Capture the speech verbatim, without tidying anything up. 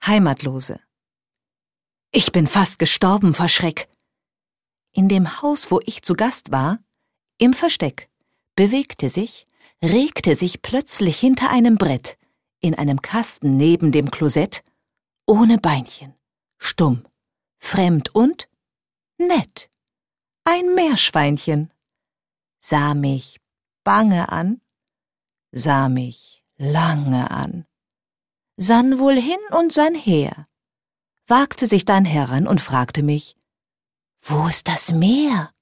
Heimatlose. Ich bin fast gestorben vor Schreck. In dem Haus, wo ich zu Gast war, im Versteck, bewegte sich, regte sich plötzlich hinter einem Brett, in einem Kasten neben dem Klosett, ohne Beinchen, stumm, fremd und nett, ein Meerschweinchen, sah mich bange an, sah mich lange an, sann wohl hin und sann her, wagte sich dann heran und fragte mich, »Wo ist das Meer?«